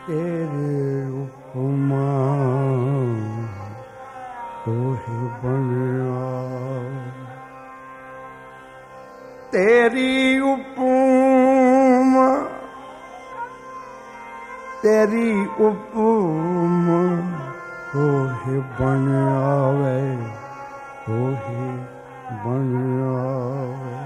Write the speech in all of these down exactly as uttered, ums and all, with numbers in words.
तेरे उपमा तोहे बनया, तेरी उपमा तेरी उपमा तोहे बन आवे, तोहे बन आवे,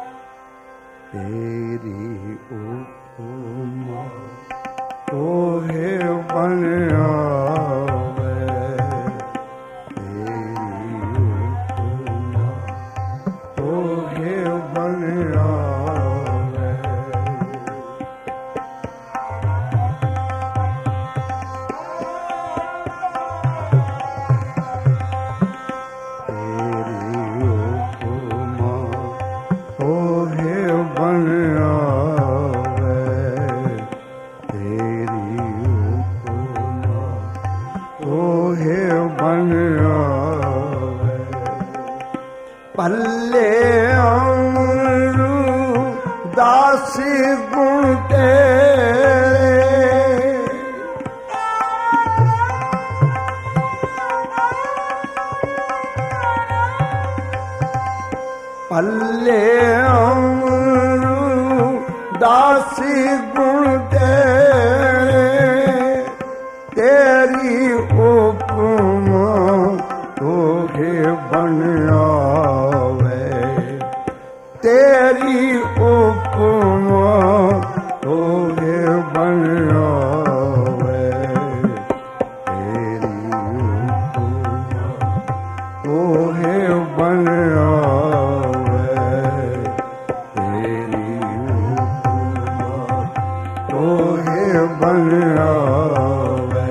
तेरी उपमा तोहे बन आवे, तेरी उपमा तोहे बन आवे। तेरी उपमा तोहे बन आवे, तेरी उपमा तोहे बन आवे। पल्ले अमरू दासी गुण तेरे, पल्ले अमरू दासी गुण तेरे, तेरी उपमा तोहे बन आवे, तेरी उपमा तोहे बन आवे, तेरी उपमा तोहे बन आवे, तेरी उपमा तोहे बन आवे।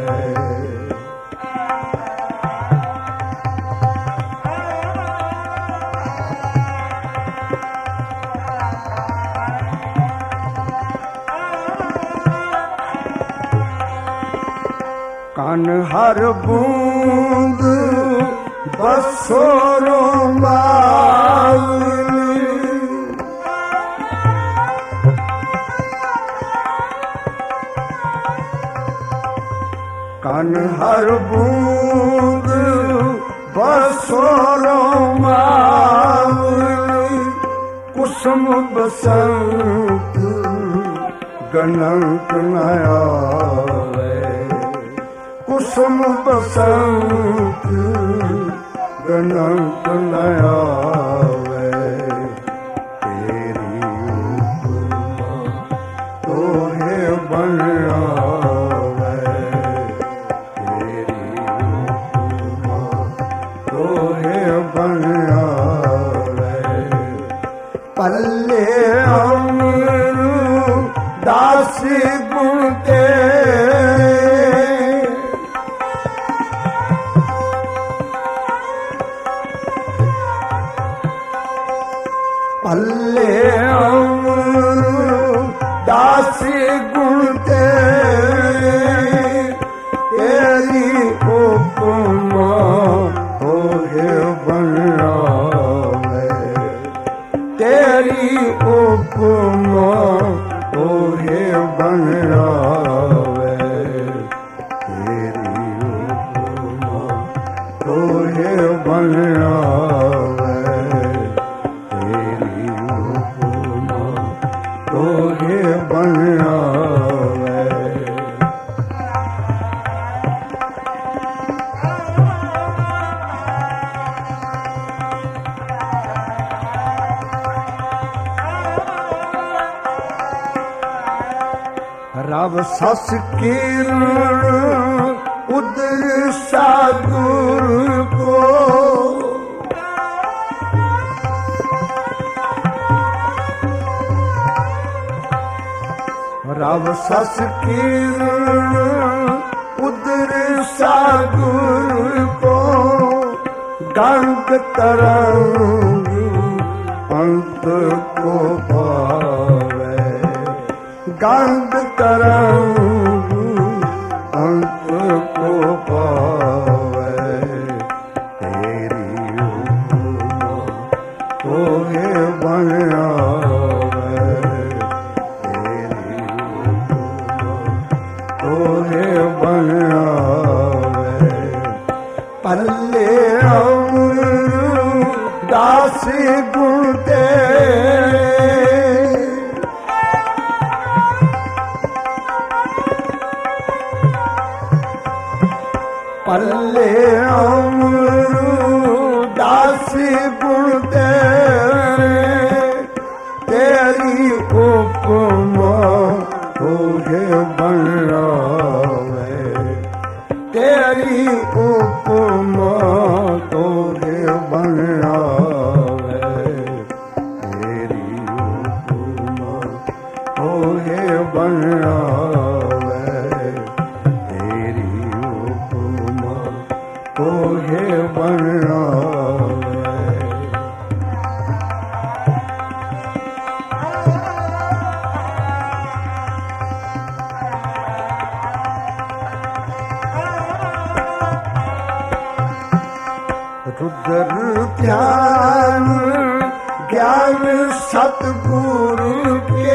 कान हर बूंद बसोरों बावली, कान हर बूंद बसोरों बावली, कुसुम बसंत गणंत न आवे, कुसुम बसंत गणंत न आवे, तेरी उपमा तोहे बन आवे, तेरी उपमा तोहे बन आवे। पल्ले अमरू दासी गुण तेरे, पल्ले अमरू दासी गुण तेरे, तेरी उपमा तोहे बन आवे, तेरी उपमा तोहे बन आवे, तेरी उपमा तोहे बन आवे, तेरी उपमा तोहे बन आवे। रव सस किरण उदर सागुर को, रव सस किरण उदर सागुर को, गंग तरंग पंत को पावे, गंग तरंग पंत को पावे, तेरी उपमा तोहे बन आवे, तेरी उपमा दासी गुण तेरे पल्ले अमरू दासी गुण तेरे तेरी उपमा तुझे बनावे तेरी उपमा तुझे बनावे तेरी उपमा तुझे बनावे तेरी उपमा तुझे बनावे रुद्र ध्यान ज्ञान सतगुरु के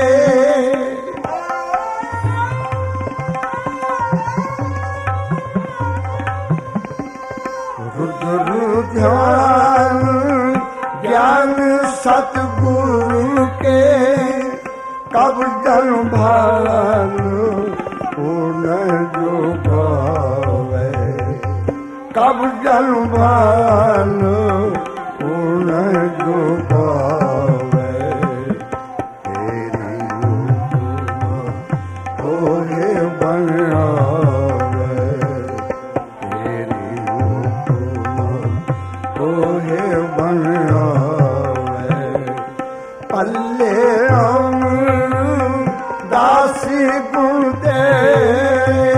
रुद्र ध्यान ज्ञान सतगुरु के कब जन भान पूर्ण जो गावे कब जन भान पूर्ण जो पावे तेरी उपमा तुझे बनावे तेरी उपमा तुझे बनावे पल्ले अमरू दासी गुण तेरे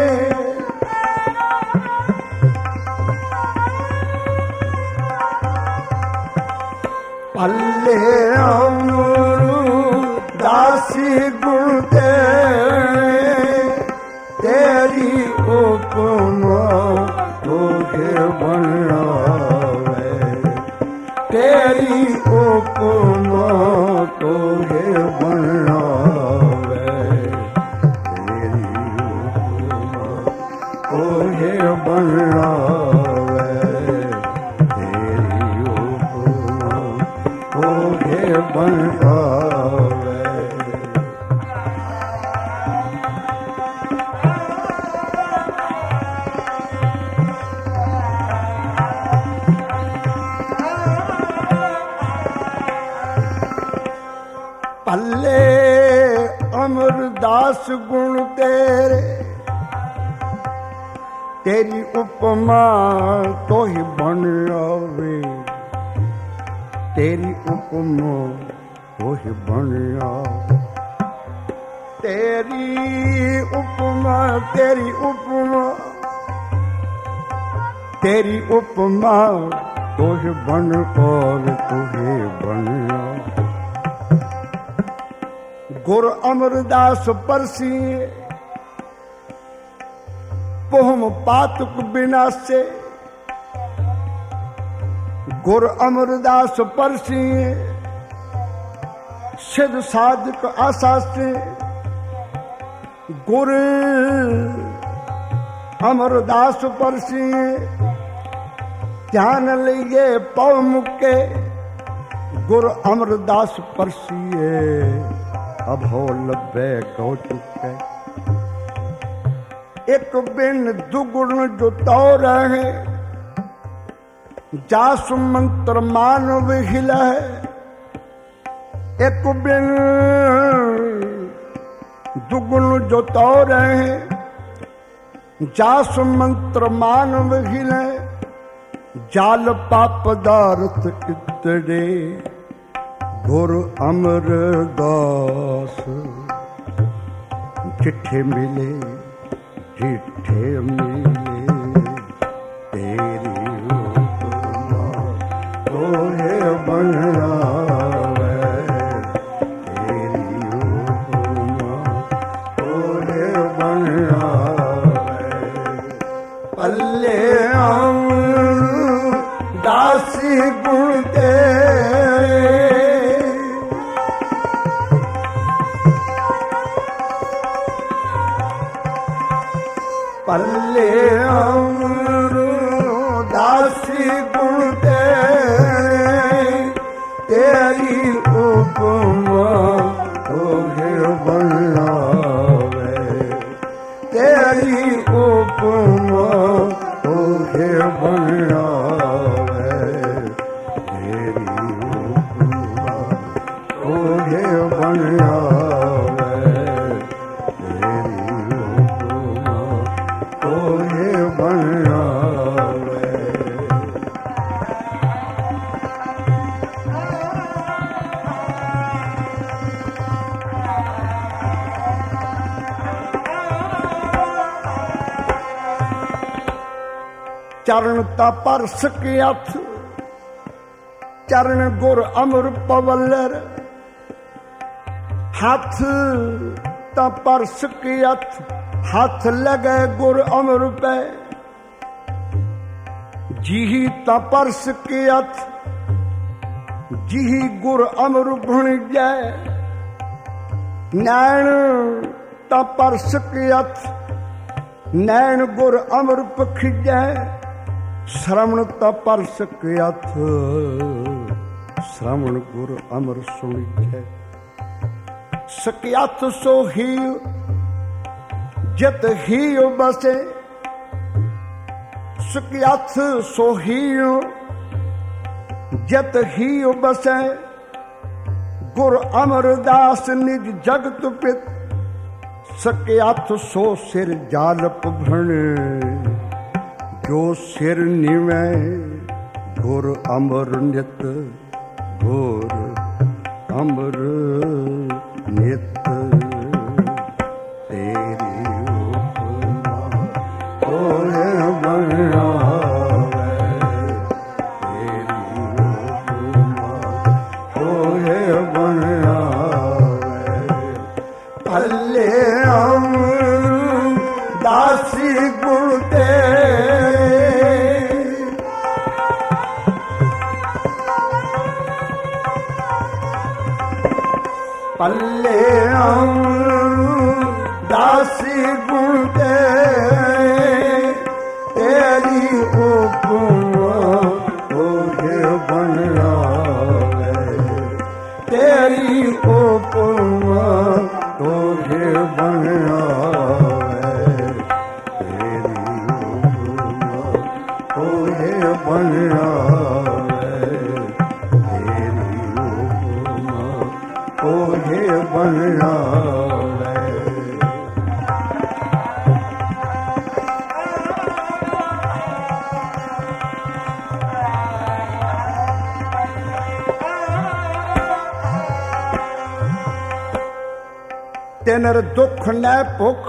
पल्ले अमरू दासी गुण तेरे तेरी उपमा तुझे बनावे तेरी उपमा तुझे बनावे तेरी उपमा तुझे बनावे तेरी उपमा तुझे बनावे पल्ले अमरदास गुण तेरे तेरी उपमा तो ही बन आवे तेरी उपमा तो ही बन आवे तेरी उपमा तेरी उपमा तेरी उपमा तो ही बन और तुझे बन आवे गुरु अमरदास परसी पोहम पातुक विनाशे गुरु अमरदास परसी सिद्ध साधक आशा से गुरु अमरदास परसी ध्यान लिए पौ मुके गुरु अमरदास परसी अभो लभे गौ चुके एक बिन दुगुण जो तो रहे जासु मंत्र मानव हिला है एक बिन दुगुण जो तो रहे जासु मंत्र मानव हिले जाल पाप दारत इतरे गुरु अमरदास चिट्ठे मिले चिट्ठे मिले तेरी उपमा तोहे बनावे तेरी उपमा तोहे बनावे पल्ले अमरू दासी गुण तेरे पल्ले ਕੋਹੇ ਬਣ ਆਵੇ, ਤੇਰੀ ਹੁਕਮ ਕੋਹੇ ਬਣ ਆਵੇ। ਚਰਨ ਤਾ ਪਰਸ ਕੇ ਹੱਥ, ਚਰਨ ਗੁਰ ਅਮਰ ਪਵਲਰ, ਹੱਥ ਤਾ ਪਰਸ ਕੇ ਹੱਥ, ਹੱਥ ਲਗੇ ਗੁਰ ਅਮਰ ਪੈ, ਜੀਹੀ ਤਾ ਪਰਸ ਕੇ ਹੱਥ, ਜੀਹੀ ਗੁਰ ਅਮਰ ਬਣ ਜਾਏ, ਨੈਣ ਤਾ ਪਰਸ ਕੇ ਹੱਥ, ਨੈਣ ਗੁਰ ਅਮਰ ਪਖਿਜੈ, ਸ਼ਰਵਣ ਤਾ ਪਰਸ ਕੇ ਹੱਥ, ਸ਼ਰਵਣ ਗੁਰ ਅਮਰ ਸੁਣੀਜੈ। ਸਕਿਆਥ ਸੋ ਹੀ ਜਤ ਹੀ ਬਸੇ, ਸਕਿਆਥ ਸੋ ਹੀ ਜਤ ਹੀ ਬਸੈ, ਗੁਰ ਅਮਰਦਾਸ ਨਿਜ ਜਗਤ ਪਿਤ, ਸਕਿਆਥ ਸੋ ਸਿਰ ਜਾਲਪ ਭਣੇ, ਜੋ ਸਿਰ ਨਿਵੈ ਗੁਰ ਅਮਰ ਨਿਤ, ਗੁਰ ਅਮਰ ਨਿਤ, ਤੇਰੀ ਹੁਕਮ ਕੋਹੇ ਬਣ ਆਵੇ, ਤੇਰੀ ਹੁਕਮ ਕੋਹੇ ਬਣ ਆਵੇ। ਭੱਲੇ ਅਮਰ ਦਾਸੀ ਗੁਰ ਤੇ, ਪੱਲੇ ਦਾਸੀ ਗੁਣ ਤੇ, ਤੇਰੀ ਹੁਕਮ ਕੋਹੇ ਬਣ ਆਵੇ, ਤੇਰੀ ਹੁਕਮ ਕੋਹੇ ਬਣ ਆਵੇ, ਤੇਰੀ ਹੁਕਮ ਕੋਹੇ ਬਣ ਆਵੇ, ਤੇਰੀ ਹੁਕਮ ਕੋਹੇ ਬਣ ਆਵੇ। ਤਿਨਰ ਦੁੱਖ ਨੈ ਭੁਖ,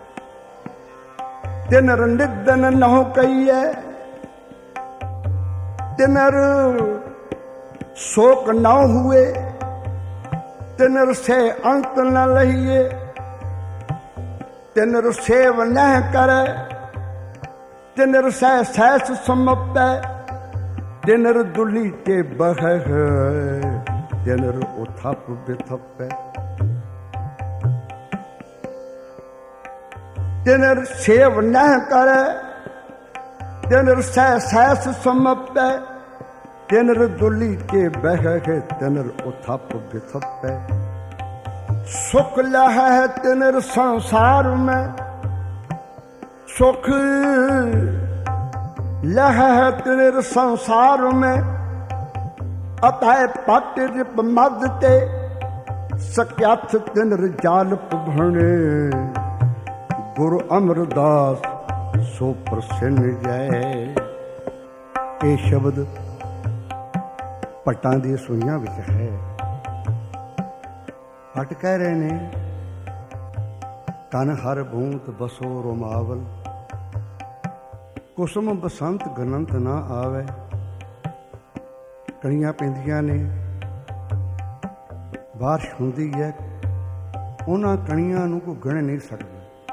ਤਿਨਰ ਨਿਦਨ ਨਹੁ ਕਹੀਐ, ਤਿਨਰ ਸ਼ੋਕ ਨਾ ਹੁਏ, ਤਿਨਰ ਸੇ ਅੰਤ ਨ ਲਹੀਏ, ਤਿਨਰ ਸੇਵ ਨਹਿ ਕਰੈ, ਤਿਨਰ ਸਹਿ ਸਹਿਸ ਸਮਪੈ, ਤਿਨਰ ਦੁਲੀ ਤੇ ਬਹੈ, ਤਿਨਰ ਉਥਪ ਬਿਥਪੈ, ਤਿਨਰ ਸੇਵ ਨਹਿ ਕਰੈ, ਤਿਨਰ ਸਹਿ ਸਹਿਸ ਸਮਪੈ, ਤਿਨਰ ਦੁਲੀ ਕੇ ਬਹਿ, ਤਿਨਰ ਉਥਪ ਬਿਥਪੈ, ਸੁਖ ਲਹੈ ਤਿਨਰ ਸੰਸਾਰ ਮੈਂ, ਸੁਖ ਲਹੈ ਤਿਨਰ ਸੰਸਾਰ ਮੈਂ, ਅਤੈ ਪਟ ਰਿਪ ਮਦ ਤੇ, ਸਕਿਆਥ ਤਿਨਰ ਜਾਲਪ ਭਣੇ, ਗੁਰ ਅਮਰਦਾਸ ਸੋ ਪ੍ਰਸੰਨ ਜੈ। ਇਹ ਸ਼ਬਦ ਭੱਟਾਂ ਦੀਆਂ ਸੂਈਆਂ ਵਿੱਚ ਹੈ। ਭੱਟ ਕਹਿ ਰਹੇ ਨੇ, ਤਨ ਹਰ ਬੂੰਦ ਬਸੋ ਰੋਮਾਵਲ, ਕੁਸਮ ਬਸੰਤ ਗਨੰਤ ਨਾ ਆਵੇ। ਕਣੀਆਂ ਪੈਂਦੀਆਂ ਨੇ, ਬਾਰਿਸ਼ ਹੁੰਦੀ ਹੈ, ਉਹਨਾਂ ਕਣੀਆਂ ਨੂੰ ਕੋਈ ਗਿਣ ਨਹੀਂ ਸਕਦਾ।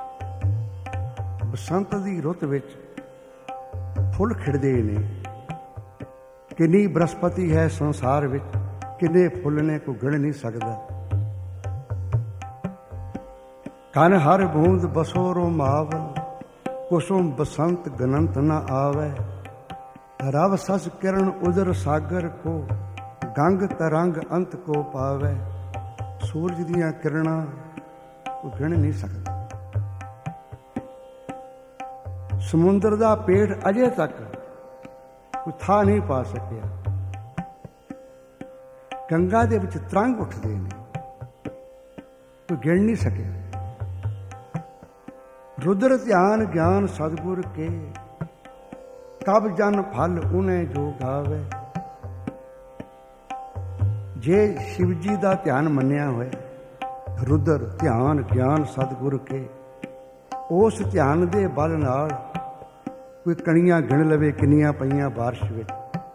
ਬਸੰਤ ਦੀ ਰੁੱਤ ਵਿੱਚ ਫੁੱਲ ਖਿੜਦੇ ਨੇ। ਕਿੰਨੀ ਬਨਸਪਤੀ ਹੈ ਸੰਸਾਰ ਵਿੱਚ, ਕਿੰਨੇ ਫੁੱਲ ਨੇ ਕੋਈ ਗਿਣ ਨਹੀਂ ਸਕਦਾ। ਕਨ ਹਰ ਬੂੰਦ ਬਸੋ ਰੋਮਾਵਲ, ਕੁਸੁਮ ਬਸੰਤ ਗਨੰਤ ਨਾ ਆਵੇ। ਰਵ ਸਸ ਕਿਰਨ ਉਦਰ ਸਾਗਰ ਕੋ, ਗੰਗ ਤਰੰਗ ਅੰਤ ਕੋ ਪਾਵੇ। ਸੂਰਜ ਦੀਆਂ ਕਿਰਨਾਂ ਕੋਈ ਗਿਣ ਨਹੀਂ ਸਕਦਾ। ਸਮੁੰਦਰ ਦਾ ਪੇਟ ਅਜੇ ਤੱਕ ਕੋਈ ਥਾਂ ਨਹੀਂ ਪਾ ਸਕਿਆ। ਗੰਗਾ ਦੇ ਵਿੱਚ ਤਰੰਗ ਉੱਠਦੇ ਨੇ, ਕੋਈ ਗਿਣ ਨਹੀਂ ਸਕਿਆ। ਰੁਦਰ ਧਿਆਨ ਗਿਆਨ ਸਤਿਗੁਰ ਕੇ, ਕਬ ਜਨ ਫਲ ਉਹਨੇ ਜੋ ਗਾਵੇ। ਜੇ ਸ਼ਿਵ ਜੀ ਦਾ ਧਿਆਨ ਮੰਨਿਆ ਹੋਇਆ, ਰੁਦਰ ਧਿਆਨ ਗਿਆਨ ਸਤਿਗੁਰ ਕੇ, ਉਸ ਧਿਆਨ ਦੇ ਬਲ ਨਾਲ ਕੋਈ ਕਣੀਆਂ ਗਿਣ ਲਵੇ ਕਿੰਨੀਆਂ ਪਈਆਂ ਬਾਰਿਸ਼ ਵਿੱਚ।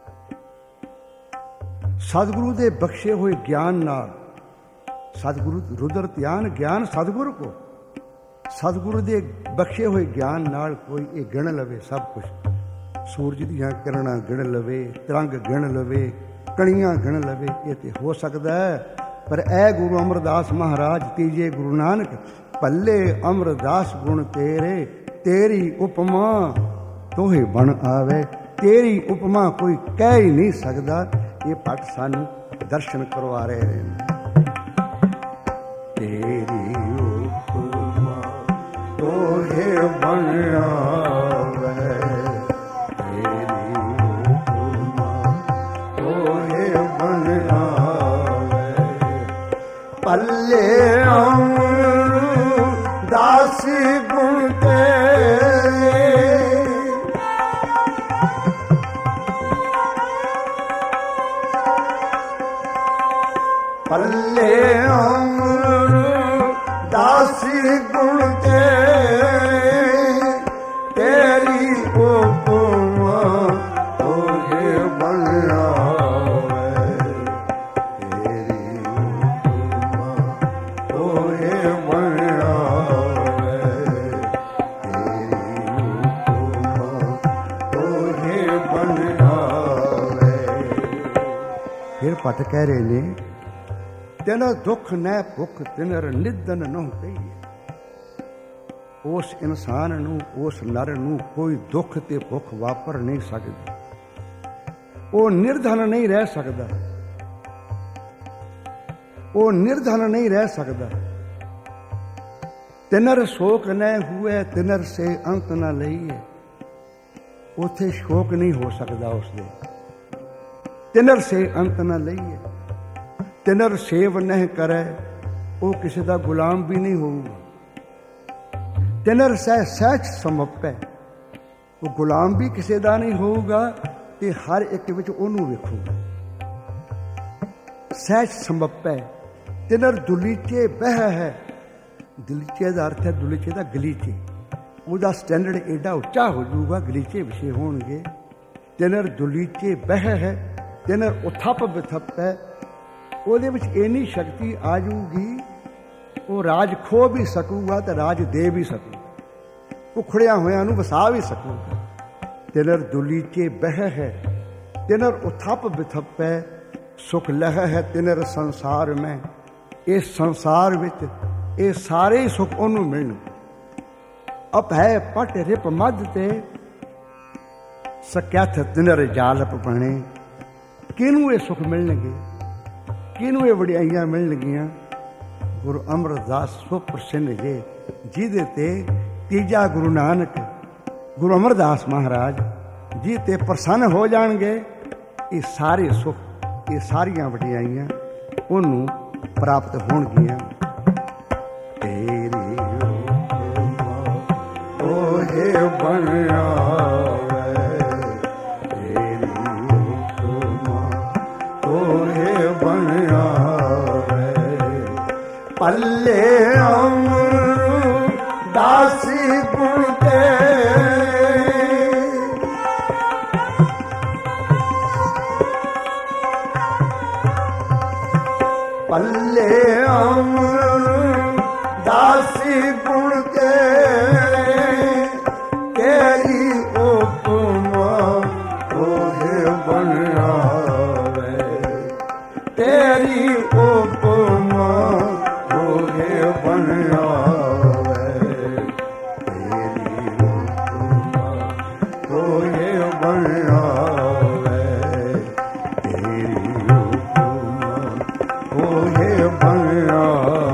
ਸਤਿਗੁਰੂ ਦੇ ਬਖਸ਼ੇ ਹੋਏ ਗਿਆਨ ਨਾਲ, ਸਤਿਗੁਰੂ ਰੁਦਰ ਧਿਆਨ ਗਿਆਨ ਸਤਿਗੁਰ ਕੋ, ਸਤਿਗੁਰੂ ਦੇ ਬਖਸ਼ੇ ਹੋਏ ਗਿਆਨ ਨਾਲ ਕੋਈ ਇਹ ਗਿਣ ਲਵੇ ਸਭ ਕੁਛ। ਸੂਰਜ ਦੀਆਂ ਕਿਰਨਾਂ ਗਿਣ ਲਵੇ, ਤਰੰਗ ਗਿਣ ਲਵੇ, ਕਣੀਆਂ ਗਿਣ ਲਵੇ, ਇਹ ਤੇ ਹੋ ਸਕਦਾ ਹੈ। ਪਰ ਇਹ ਗੁਰੂ ਅਮਰਦਾਸ ਮਹਾਰਾਜ ਤੀਜੇ ਗੁਰੂ ਨਾਨਕ, ਭੱਲੇ ਅਮਰਦਾਸ ਗੁਣ ਤੇਰੇ, ਤੇਰੀ ਉਪਮਾ ਤੋਹੇ ਬਣ ਆਵੇ। ਤੇਰੀ ਉਪਮਾ ਕੋਈ ਕਹਿ ਹੀ ਨਹੀਂ ਸਕਦਾ। ਇਹ ਭੱਟ ਸਾਨੂੰ ਦਰਸ਼ਨ ਕਰਵਾ ਰਹੇ ਨੇ। ਤੇਰੀ ਉਪਮਾ ਤੋਹੇ ਬਣ ਆਵੇ, ਤੇਰੀ ਉਪਮਾ ਤੋਹੇ ਬਣ ਆਵੇ। ਭੱਲੇ ਅਮਰਦਾਸ ਗੁਣ ਤੇਰੇ, ਭੱਲੇ ਅਮਰਦਾਸ ਗੁਣ ਤੇਰੇ, ਤੇਰੀ ਉਪਮਾ ਤੋਹੇ ਬਣ ਆਵੇ, ਤੇਰੀ ਉਪਮਾ ਤੋਹੇ ਬਣ ਆਵੇ, ਤੇਰੀ ਉਪਮਾ ਤੋਹੇ ਬਣ ਆਵੇ। ਫਿਰ ਭੱਟ ਕਹਿ ਰਹੇ ਨੇ, ਤਿਨਰ ਦੁੱਖ ਨੈ ਭੁੱਖ ਤਿਨਰ ਨਿਦਨ ਨਹੁ ਕਹੀਏ। ਉਸ ਇਨਸਾਨ ਨੂੰ, ਉਸ ਨਰ ਨੂੰ ਕੋਈ ਦੁੱਖ ਤੇ ਭੁੱਖ ਵਾਪਰ ਨਹੀਂ ਸਕਦੀ। ਉਹ ਨਿਰਧਨ ਨਹੀਂ ਰਹਿ ਸਕਦਾ, ਉਹ ਨਿਰਧਨ ਨਹੀਂ ਰਹਿ ਸਕਦਾ। ਤਿਨਰ ਸ਼ੋਕ ਨੈ ਹੁਏ ਤਿਨਰ ਸੇ ਅੰਤ ਨਾ ਲਈਏ। ਉੱਥੇ ਸ਼ੋਕ ਨਹੀਂ ਹੋ ਸਕਦਾ ਉਸਦੇ। ਤਿਨਰ ਸੇ ਅੰਤ ਨਾ ਲਈਏ। ਤਿਨਰ ਸੇਵ ਨਹੀਂ ਕਰੇ, ਉਹ ਕਿਸੇ ਦਾ ਗੁਲਾਮ ਵੀ ਨਹੀਂ ਹੋਊਗਾ। ਤਿਨਰ ਸਹਿ ਸਹਿਜ ਸਮੱਪੈ, ਉਹ ਗੁਲਾਮ ਵੀ ਕਿਸੇ ਦਾ ਨਹੀਂ ਹੋਊਗਾ ਤੇ ਹਰ ਇੱਕ ਵਿੱਚ ਉਹਨੂੰ ਵੇਖੂਗਾ। ਸਹਿਜ ਸਮੱਪੈ। ਤਿਨਰ ਦੁਲੀਚੇ ਬਹਿ ਹੈ। ਦਲੀਚੇ ਦਾ ਅਰਥ ਹੈ ਦੁਲੀਚੇ ਦਾ ਗਲੀਚੇ। ਉਹਦਾ ਸਟੈਂਡਰਡ ਏਡਾ ਉੱਚਾ ਹੋ ਜਾਊਗਾ, ਗਲੀਚੇ ਵਿਸ਼ੇ ਹੋਣਗੇ। ਤਿਨਰ ਦੁਲੀਚੇ ਬਹਿ ਹੈ, ਤਿਨਰ ਉਥੱਪ ਬਿਥੱਪ ਹੈ। ਉਹਦੇ ਵਿੱਚ ਇੰਨੀ ਸ਼ਕਤੀ ਆ ਜਾਊਗੀ, ਉਹ ਰਾਜ ਖੋ ਵੀ ਸਕੂਗਾ ਤੇ ਰਾਜ ਦੇ ਵੀ ਸਕੂਗਾ, ਉਖੜਿਆ ਹੋਇਆਂ ਨੂੰ ਵਸਾ ਵੀ ਸਕੂਗਾ। ਤਿਨਰ ਦੁਲੀਚੇ ਬਹਿ ਹੈ, ਤਿਨਰ ਉਥੱਪ ਬਿਥੱਪ ਹੈ। ਸੁਖ ਲਹਿ ਹੈ ਤਿਨਰ ਸੰਸਾਰ ਮੈਂ। ਇਸ ਸੰਸਾਰ ਵਿੱਚ ਇਹ ਸਾਰੇ ਸੁਖ ਉਹਨੂੰ ਮਿਲਣਗੇ। ਅਪ ਹੈ ਪਟ ਰਿਪ ਮੱਧ ਤੇ, ਸਕਿਆਥ ਤਿਨਰ ਜਾਲਪ ਬਣੇ। ਕਿਹਨੂੰ ਇਹ ਸੁਖ ਮਿਲਣਗੇ, ਕਿਹਨੂੰ ਇਹ ਵਡਿਆਈਆਂ ਮਿਲਣਗੀਆਂ? ਗੁਰੂ ਅਮਰਦਾਸ ਸੋ ਪ੍ਰਸੰਨ ਜੇ, ਜਿਹਦੇ ਤੇ ਤੀਜਾ ਗੁਰੂ ਨਾਨਕ, ਗੁਰੂ ਅਮਰਦਾਸ ਮਹਾਰਾਜ ਜੀ ਤੇ ਪ੍ਰਸੰਨ ਹੋ ਜਾਣਗੇ। ਇਹ ਸਾਰੇ ਸੁਖ, ਇਹ ਸਾਰੀਆਂ ਵਡਿਆਈਆਂ ਉਹਨੂੰ ਪ੍ਰਾਪਤ ਹੋਣਗੀਆਂ। ਤੇਰੀ ਉਪਮਾ ਤੋਹੇ ਬਣ ਆਵੇ, ਤੇਰੀ ਉਪਮਾ ਤੋਹੇ ਬਣ ਆਵੇ। ਭੱਲੇ ਅਮਰਦਾਸ ਗੁਣ ਤੇਰੇ, ਭੱਲੇ ਅਮਰਦਾਸ ਗੁਣ ਤੇਰੇ, ਤੇਰੀ ਉਪਮਾ ਤੋਹੇ ਬਣ ਆਵੇ, ਤੇਰੀ ਉਪਮਾ ਤੋਹੇ ਬਣ ਆਵੇ, ਤੇਰੀ ਉਪਮਾ ਤੋਹੇ ਬਣ ਆਵੇ, ਤੇਰੀ ਉਪਮਾ ਤੋਹੇ ਬਣ ਆਵੇ।